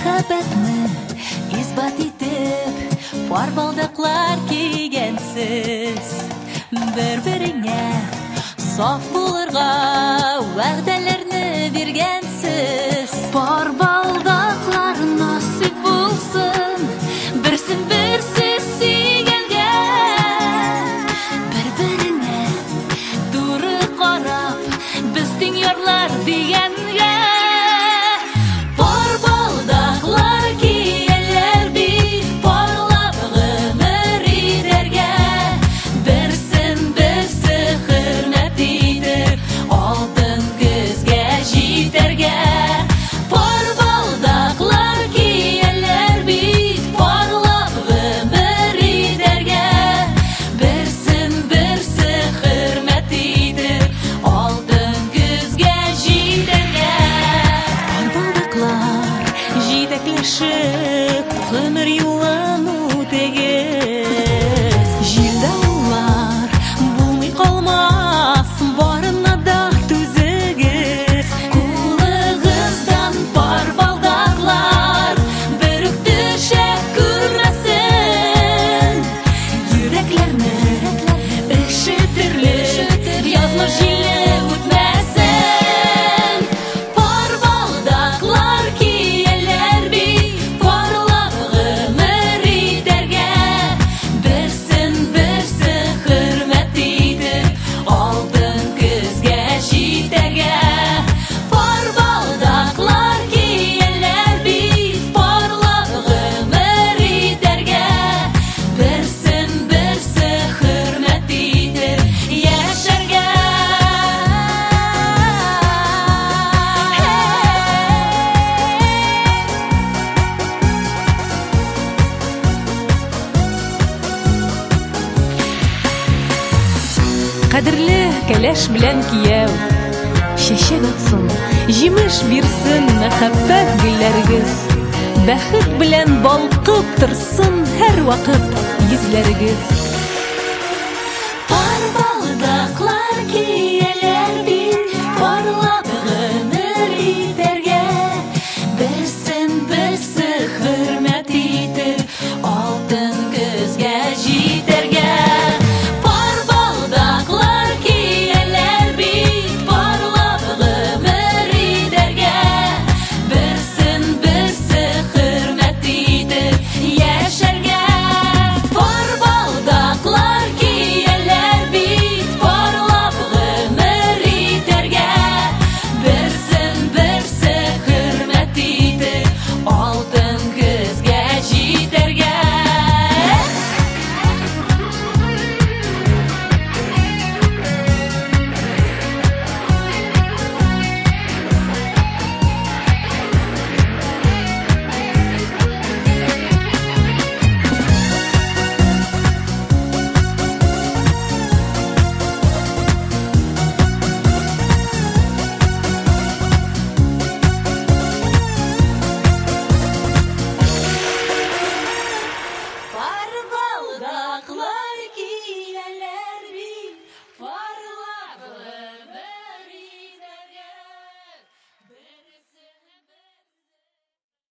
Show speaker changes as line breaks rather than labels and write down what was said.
мәхәббәтне исбат итеп, пар балдаклар кигәнсез, бер-береңә саф булырга вәгъдәләрне биргәнсез. Пар балдаклар насыйп булсын, берсен-берсе сөйгәнгә, бер-береңә туры карап, безнең ярлар дигәнгә. Гомер юлын үтегез, җилдә улар булмый калмас, барына да түзегез. Кулыгыздан пар балдаклар бер үк төшә күрмәсен, йөрәкләрне өшетерлек язмыш җиле үтмәсен. Пар балдаклар кияләр бит парлап гомер итәргә, берсен-берсе хөрмәт итеп, алтын көзгә җитәргә. Пар балдаклар кияләр бит парлап гомер итәргә, берсен-берсе хөрмәт итеп яшәргә. Кадерле кәләш белән кияү, чәчәк атсын, җимеш бирсен мәхәббәт гөлләрегез, бәхет белән балкып торсын һәр вакыт йөзләрегез.